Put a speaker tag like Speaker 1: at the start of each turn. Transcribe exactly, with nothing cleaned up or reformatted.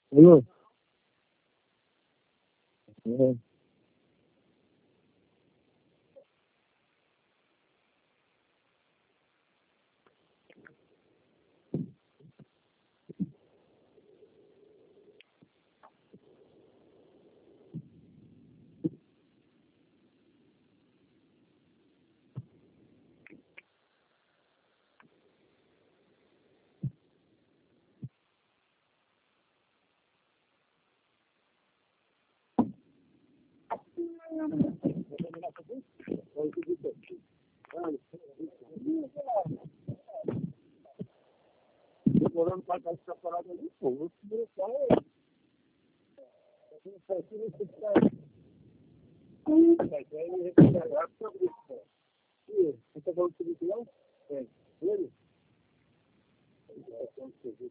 Speaker 1: Alô? É. Demorando para dar essa parada ali, pô. O primeiro carro é isso aqui, isso aqui. Mas aí, recuperar sobre isso. E você tá falando sobre isso, não? É. Ele?